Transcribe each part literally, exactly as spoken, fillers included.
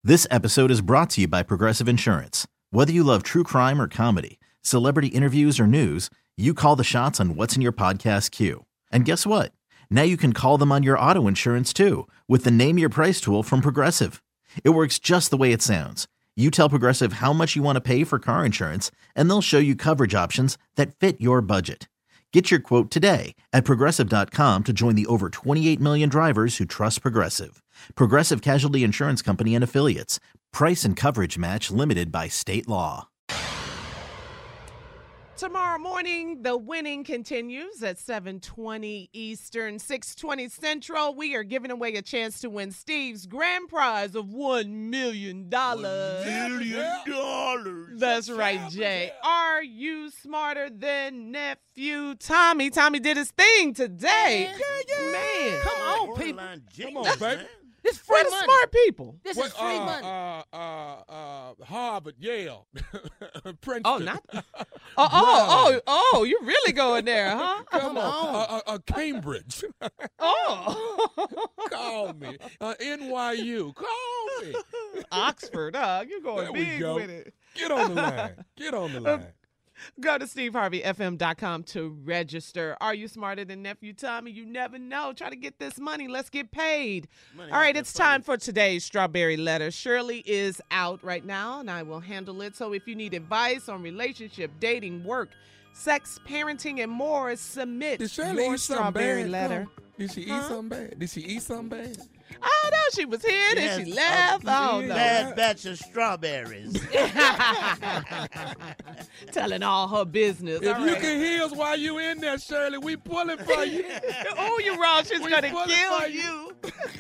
This episode is brought to you by Progressive Insurance. Whether you love true crime or comedy, celebrity interviews or news, you call the shots on what's in your podcast queue. And guess what? Now you can call them on your auto insurance too with the Name Your Price tool from Progressive. It works just the way it sounds. You tell Progressive how much you want to pay for car insurance, and they'll show you coverage options that fit your budget. Get your quote today at Progressive dot com to join the over twenty-eight million drivers who trust Progressive. Progressive Casualty Insurance Company and Affiliates. Price and coverage match limited by state law. Tomorrow morning, the winning continues at seven twenty Eastern, six twenty Central. We are giving away a chance to win Steve's grand prize of one million dollars. one million dollars. That's right, Jay. Are you smarter than nephew Tommy? Tommy did his thing today. Yeah, yeah. Man. Come on, Borderline people. genius, Come on, baby. man. This free We're the money. smart people. This What, is free uh, money. Uh, uh, uh, Harvard, Yale, Princeton. Oh, not. Oh, oh, oh, oh, you're really going there, huh? Come on. Uh, uh, uh, Cambridge. Oh. Call me. Uh, N Y U. Call me. Oxford, huh? You're going There we big go. with it. Get on the line. Get on the line. Go to steve harvey f m dot com to register. Are you smarter than nephew Tommy? You never know. Try to get this money. Let's get paid. Money All right, out it's there time funny. for today's Strawberry Letter. Shirley is out right now, and I will handle it. So if you need advice on relationship, dating, work, sex, parenting, and more, submit Did Shirley your eat something Strawberry bad? Letter. Though? Did she eat Huh? something bad? Did she eat something bad? I don't know. She was here, then she Yes, left. a I don't know. Bad batch of strawberries. Telling all her business. If All you right. can heal us while you in there, Shirley, we pulling for you. Oh, you're wrong. She's We going to pulling kill for you.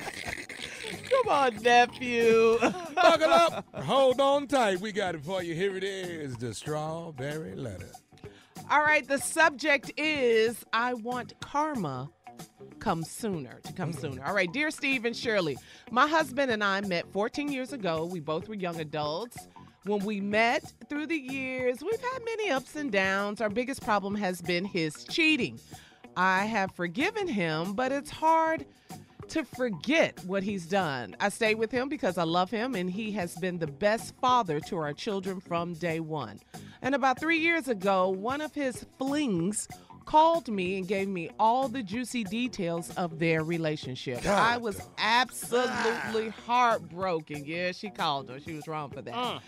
Come on, nephew. Buckle up. Hold on tight. We got it for you. Here it is, the Strawberry Letter. All right, the subject is I want karma come sooner, to come sooner. All right, dear Steve and Shirley, my husband and I met fourteen years ago. We both were young adults. When we met through the years, we've had many ups and downs. Our biggest problem has been his cheating. I have forgiven him, but it's hard to forget what he's done. I stay with him because I love him, and he has been the best father to our children from day one. And about three years ago, one of his flings called me and gave me all the juicy details of their relationship. God, I was absolutely heartbroken. Yeah, she called her. She was wrong for that. Uh.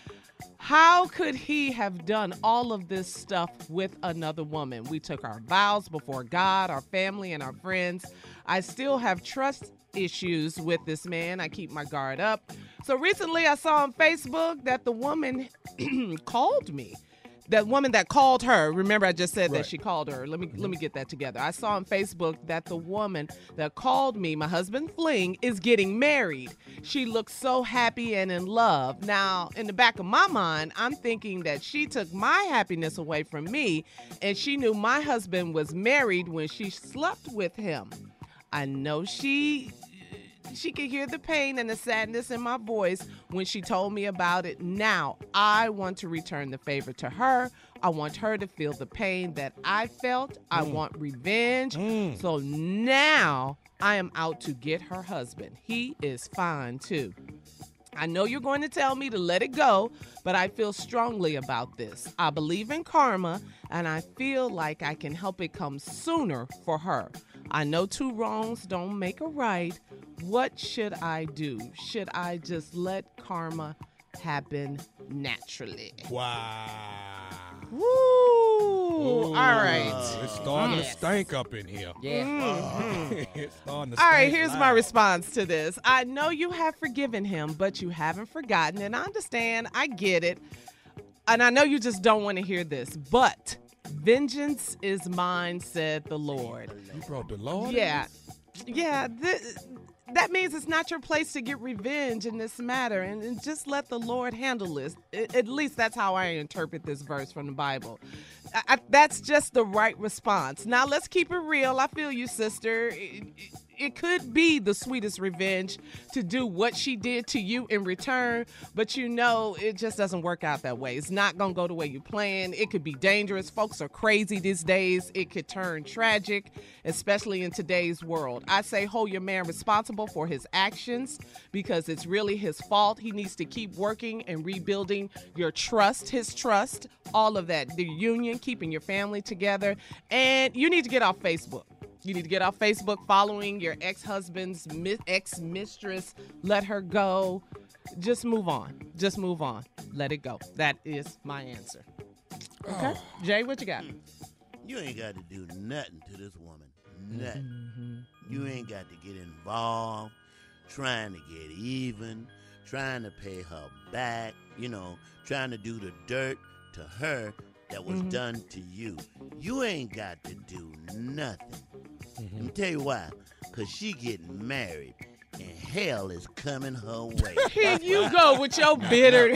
How could he have done all of this stuff with another woman? We took our vows before God, our family, and our friends. I still have trust issues with this man. I keep my guard up. So recently I saw on Facebook that the woman called me. That woman that called her, remember I just said Right. that she called her. Let me let me get that together. I saw on Facebook that the woman that called me, my husband Fling, is getting married. She looks so happy and in love. Now, in the back of my mind, I'm thinking that she took my happiness away from me, and she knew my husband was married when she slept with him. I know she She could hear the pain and the sadness in my voice when she told me about it. Now, I want to return the favor to her. I want her to feel the pain that I felt. I want revenge. So now I am out to get her husband. He is fine too. I know you're going to tell me to let it go, but I feel strongly about this. I believe in karma, and I feel like I can help it come sooner for her. I know two wrongs don't make a right. What should I do? Should I just let karma happen naturally? Wow. Woo! All right. It's starting Yes. to stink up in here. yeah. Mhm. It's starting to All right, stink here's my loud. response to this. I know you have forgiven him, but you haven't forgotten, and I understand. I get it. And I know you just don't want to hear this, but vengeance is mine, said the Lord. You brought the Lord? Yeah. Yeah, th- that means it's not your place to get revenge in this matter, and, and just let the Lord handle this. I- at least that's how I interpret this verse from the Bible. I, I, that's just the right response. Now, let's keep it real. I feel you, sister. I- I- it could be the sweetest revenge to do what she did to you in return, but you know it just doesn't work out that way. It's not going to go the way you planned. It could be dangerous. Folks are crazy these days. It could turn tragic, especially in today's world. I say hold your man responsible for his actions because it's really his fault. He needs to keep working and rebuilding your trust, his trust, all of that, the union, keeping your family together. And you need to get off Facebook. You need to get off Facebook following your ex-husband's mi- ex-mistress. Let her go. Just move on. Just move on. Let it go. That is my answer. Okay. Oh. Jay, what you got? You ain't got to do nothing to this woman. Nothing. Mm-hmm. You ain't got to get involved, trying to get even, trying to pay her back, you know, trying to do the dirt to her that was mm-hmm. done to you. You ain't got to do nothing. Mm-hmm. Let me tell you why. Because she getting married, and hell is coming her way. Here you go with your bitter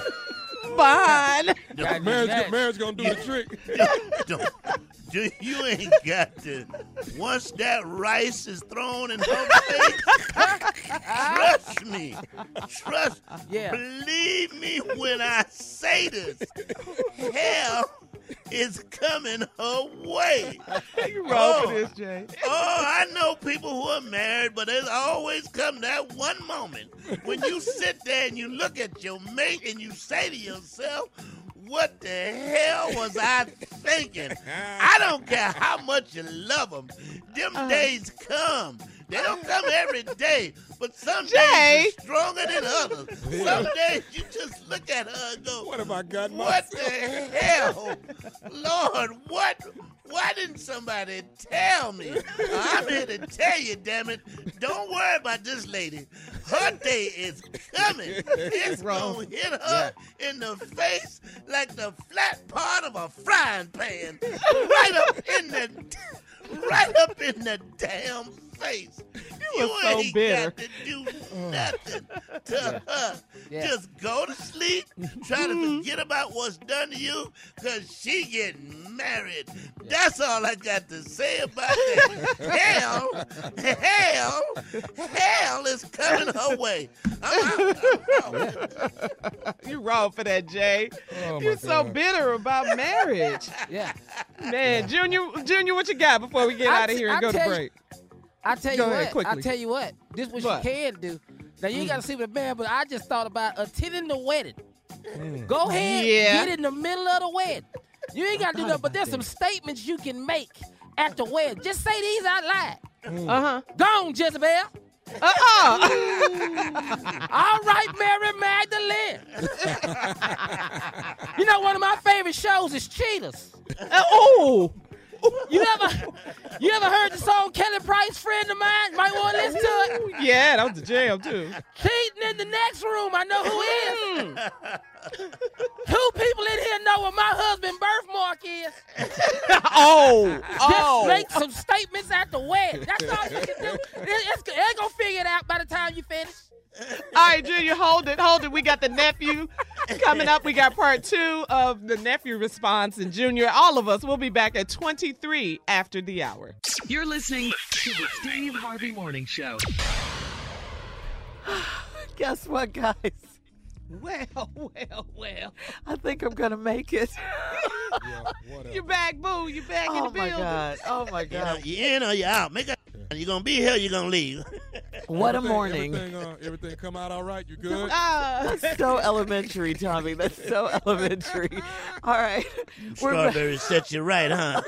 fine. Marriage, marriage gonna do the trick. Don't, don't, you ain't got to. Once that rice is thrown in her face, trust me. Trust. Yeah. Believe me when I say this. Hell is coming her way. You wrong oh, for this, Jay. Oh, I know people who are married, but there's always come that one moment when you sit there and you look at your mate and you say to yourself, what the hell was I thinking? I don't care how much you love them. Them uh, days come. They don't come every day, but some Jay. days are stronger than others. Some days you just look at her and go, what have I got what myself? the hell? Lord, what? Why didn't somebody tell me? I'm here to tell you, damn it. Don't worry about this lady. Her day is coming. It's going to hit her yeah. in the face like the flat part of a frying pan. Right up in the, right up in the damn face. You, you so ain't bitter. got to do nothing to her. Yeah. Just go to sleep, try to forget about what's done to you, because she getting married. Yeah. That's all I got to say about that. hell, hell, hell is coming her way. I'm out. I'm out. You wrong for that, Jay. Oh, You're so God. bitter about marriage. Yeah. Man, Junior, Junior, what you got before we get I out of t- here and I go to tell break? I tell Go you ahead, what. quickly. I tell you what. This is what, What? you can do. Now you ain't Mm. got to sleep with a man, but I just thought about attending the wedding. Go ahead, Yeah. get in the middle of the wedding. You ain't got to do nothing, but there's some statements you can make at the wedding. Just say these out loud. Uh-huh. Go on, Jezebel. Uh-uh. All right, Mary Magdalene. You know, one of my favorite shows is Cheaters. Uh, oh. You ever, you ever heard the song Kelly Price, Friend of Mine? Might want to listen to it. Yeah, that was the jam, too. Cheating in the next room, I know who is. Two people in here know what my husband's birthmark is. oh, Just oh. make some statements at the wedding. That's all you can do. It, it's, they're going to figure it out by the time you finish. All right, Junior, hold it, hold it. We got the nephew coming up. We got part two of the nephew response. And Junior, all of us will be back at twenty-three after the hour. You're listening to the Steve Harvey Morning Show. Guess what, guys? Well, well, well. I think I'm going to make it. Yeah, You back, boo. You back in Oh, the my building. God. Oh, my You know, God. you in or you out. Make a, you're going to be here or you're going to leave. What a Everything- morning. Everything, uh, everything come out all right? You good? Ah. That's so elementary, Tommy. That's so elementary. All right. We're back. Strawberries set you right, huh?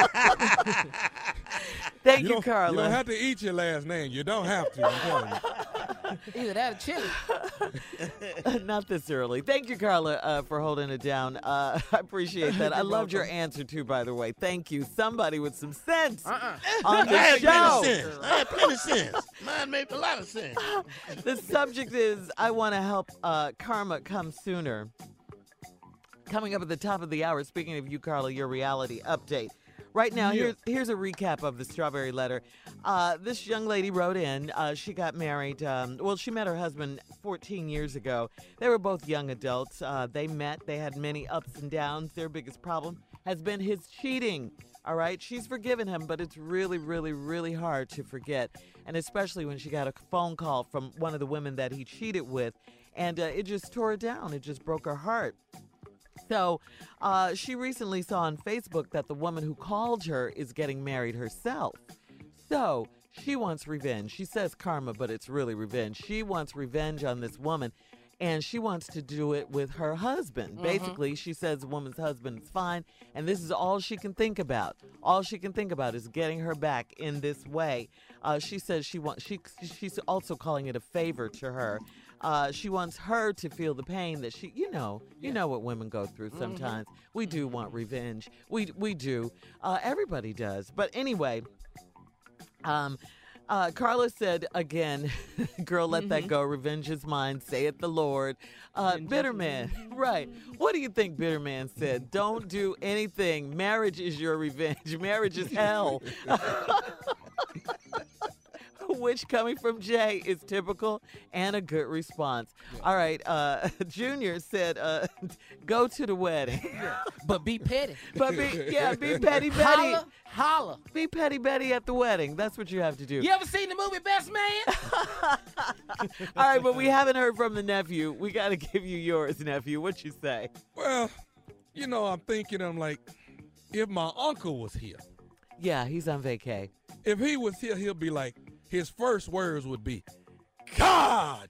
Thank You you, don't, Carla. you don't have to eat your last name. You don't have to. I'm telling you. Either that or chili. Not this early. Thank you, Carla, uh, for holding it down. Uh, I appreciate that. I loved your answer, too, by the way. Thank you. Somebody with some sense Uh-uh. on I the had show. plenty of sense. I had plenty of sense. Mine made a lot of sense. The subject is I want to help uh, karma come sooner. Coming up at the top of the hour, speaking of you, Carla, your reality update. Right now, Yeah. here's, here's a recap of the Strawberry Letter. Uh, this young lady wrote in. Uh, she got married. Um, well, she met her husband fourteen years ago. They were both young adults. Uh, they met. They had many ups and downs. Their biggest problem has been his cheating. All right, she's forgiven him, but it's really, really, really hard to forget, and especially when she got a phone call from one of the women that he cheated with, and uh, it just tore her down. It just broke her heart. So uh, she recently saw on Facebook that the woman who called her is getting married herself. So she wants revenge. She says karma, but it's really revenge. She wants revenge on this woman, and she wants to do it with her husband. Mm-hmm. Basically, she says the woman's husband is fine, and this is all she can think about. All she can think about is getting her back in this way. Uh, she says she wants. She she's also calling it a favor to her. Uh, she wants her to feel the pain that she, you know, you yeah. know what women go through sometimes. Mm-hmm. We do want revenge. We we do. Uh, everybody does. But anyway, um. Uh, Carla said again, girl, let mm-hmm. that go. Revenge is mine. Saith the Lord. Uh, bitter man. Right. What do you think Bitter Man said? Don't do anything. Marriage is your revenge. Marriage is hell. Which, coming from Jay, is typical and a good response. Yeah. All right. Uh, Junior said, uh, go to the wedding. Yeah. But be petty. But be, yeah, be petty Betty. Holla, holla. Be petty Betty at the wedding. That's what you have to do. You ever seen the movie Best Man? All right, but we haven't heard from the nephew. We got to give you yours, nephew. What you say? Well, you know, I'm thinking, I'm like, if my uncle was here. Yeah, he's on vacay. If he was here, he'll be like, his first words would be, God.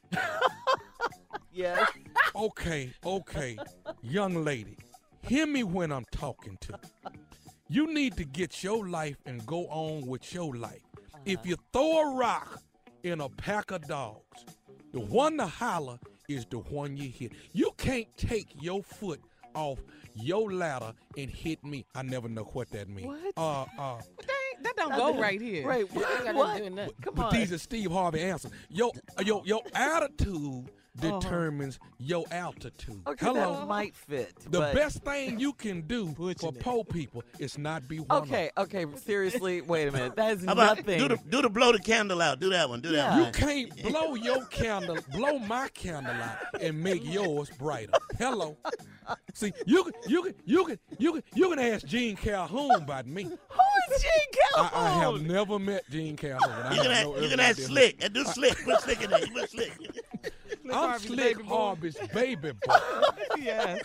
Yes. Okay, okay, young lady, hear me when I'm talking to you. You need to get your life and go on with your life. Uh-huh. If you throw a rock in a pack of dogs, the one to holler is the one you hit. You can't take your foot off your ladder and hit me. I never know what that means. What? Uh, uh, that, that don't go right here. Right. What? What? But, Come but on. these are Steve Harvey answers. Your, your, your attitude determines uh-huh. your altitude. Okay, Hello. that might fit. The but... best thing you can do for poor people is not be one Okay, of okay, seriously, wait a minute. That is How about nothing. do the do the blow the candle out. Do that one. Do that Yeah. one. You can't blow your candle, blow my candle out and make yours brighter. Hello. See, you can, you can, you can, you can, you can ask Gene Calhoun about me. Who is Gene I, Calhoun? I have never met Gene Calhoun. I You can have ask, no you can earthly ask idea. Slick. And do Slick. Put Slick in there. You put Slick. I'm Harvey's Slick baby boy. Harvey's baby boy. Yes.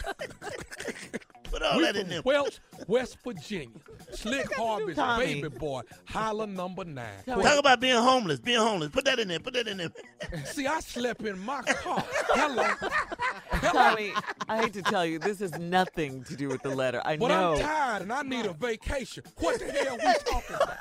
Put all We that in from there. Welch, West Virginia. Slick Harvey's Tommy. baby boy. Holla number nine. Tommy. Talk about being homeless. Being homeless. Put that in there. Put that in there. See, I slept in my car. Hello. Tommy, I hate to tell you, this has nothing to do with the letter. I But know. I'm tired and I need a vacation. What the hell we talking about?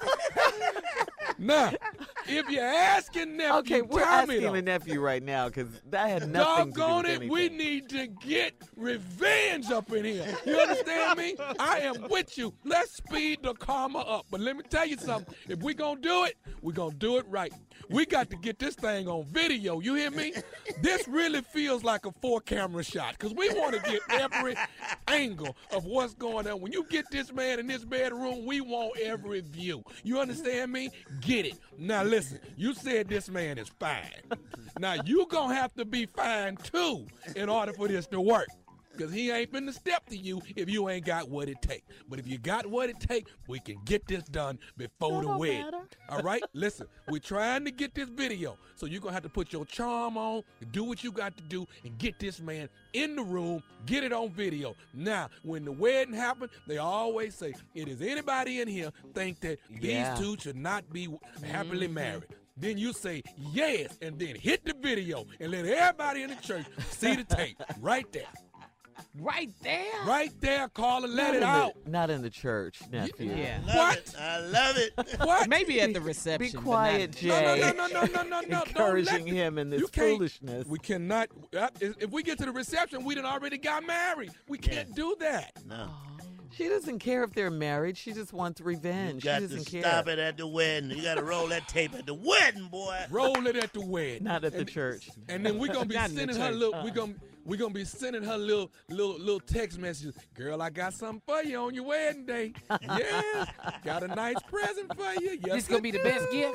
Now, if you're asking nephew, Okay, we're Tommy, asking though, the nephew right now because that had nothing doggone to do with it, anything. we need to get revenge up in here. You understand me? I am with you. Let's speed the karma up. But let me tell you something. If we're going to do it, we're going to do it right. We got to get this thing on video. You hear me? This really feels like a four-camera shot because we want to get every angle of what's going on. When you get this man in this bedroom, we want every view. You understand me? Get it. Now, listen, you said this man is fine. Now, you going to have to be fine, too, in order for this to work. Because he ain't finna step to you if you ain't got what it take. But if you got what it take, we can get this done before the wedding. All right? Listen, we're trying to get this video. So you're going to have to put your charm on, do what you got to do, and get this man in the room, get it on video. Now, when the wedding happens, they always say, it is anybody in here think that Yeah. these two should not be happily Mm-hmm. married. Then you say yes, and then hit the video and let everybody in the church see the tape right there. Right there. Right there, Carla, let Not it in the- out. Not in the church, nephew. Yeah. Love What? it. I love it. What? Maybe at the Be reception. but quiet, not- Jay. No, no, no, no, no, no, no, no. Encouraging Don't let- him in this you can't- foolishness. We cannot. uh, If we get to the reception, we done already got married. We can't do that. No. She doesn't care if they're married. She just wants You revenge. got She to doesn't care. stop it at the wedding. You got to roll that tape at the wedding, boy. Roll it at the wedding. Not at the And- church. And then we're gonna be Not in the sending her church. little. We're gonna we're gonna be sending her little little little text messages. Girl, I got something for you on your wedding day. Yes, got a nice present for you. Yes, This gonna be the best gift.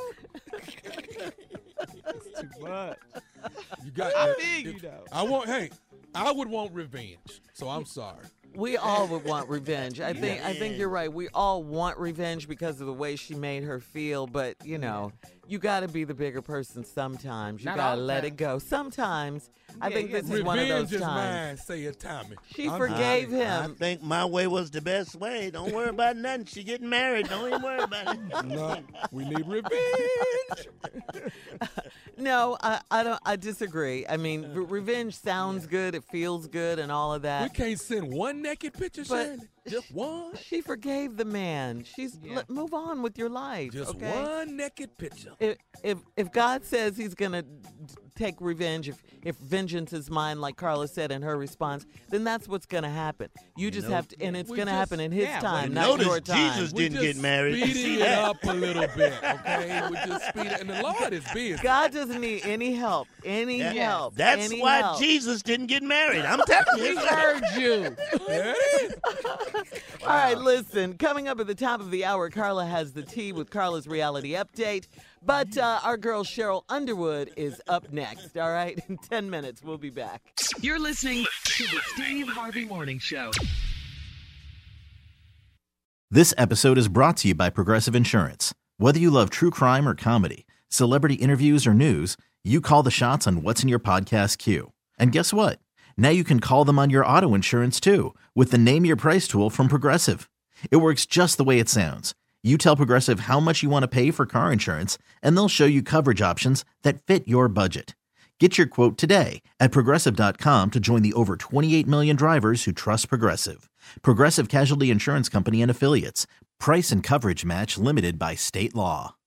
Too much. You got. I if- feel you, if- though. I want. Hey, I would want revenge. So I'm sorry. We all would want revenge. I think I think Yeah. you're right. We all want revenge because of the way she made her feel, but you know, you got to be the bigger person sometimes. You Not got all to the let time. it go. Sometimes. I Yeah, think yeah. this is one of Revenge those is mine, times. say it, Tommy. She I'm forgave sorry. I him. think my way was the best way. Don't worry about nothing. She getting married. Don't even worry about it. No, we need revenge. No, I, I don't. I disagree. I mean, re- revenge sounds good. It feels good, and all of We that. can't send one naked picture, But- Shirley. Just one. She forgave the man. She's Yeah. let, move on with your life. Just okay? one naked picture. If if if God says He's gonna d- take revenge, if if vengeance is mine, like Carla said in her response, then that's what's gonna happen. You just Nope. have to, and it's We gonna just- happen in His yeah, we time, You not notice your time. Jesus We didn't just get married. speeding See it that? up a little bit, okay? We just speed it, and the Lord is busy. God doesn't need any help, any That- help. That's any why help. Jesus didn't get married. I'm telling We you. heard you. There it is. All right, listen. Coming up at the top of the hour, Carla has the tea with Carla's reality update. But uh, our girl Cheryl Underwood is up next. All right, in ten minutes, we'll be back. You're listening to the Steve Harvey Morning Show. This episode is brought to you by Progressive Insurance. Whether you love true crime or comedy, celebrity interviews or news, you call the shots on what's in your podcast queue. And guess what? Now you can call them on your auto insurance too with the Name Your Price tool from Progressive. It works just the way it sounds. You tell Progressive how much you want to pay for car insurance, and they'll show you coverage options that fit your budget. Get your quote today at Progressive dot com to join the over twenty-eight million drivers who trust Progressive. Progressive Casualty Insurance Company and Affiliates. Price and coverage match limited by state law.